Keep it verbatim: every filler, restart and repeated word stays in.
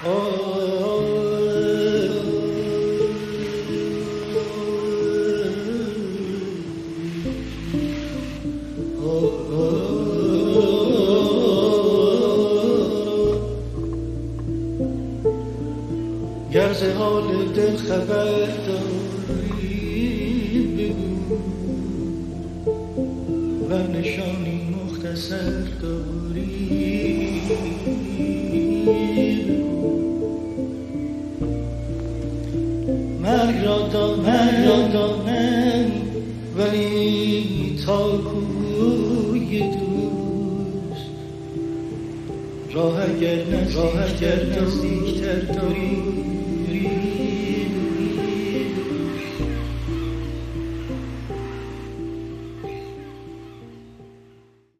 گر ز حال دل خبر داری بگو و نشانی مختصر داری مرگ را دانم ولی تا کوی دوست راه اگر نزدیکتر داری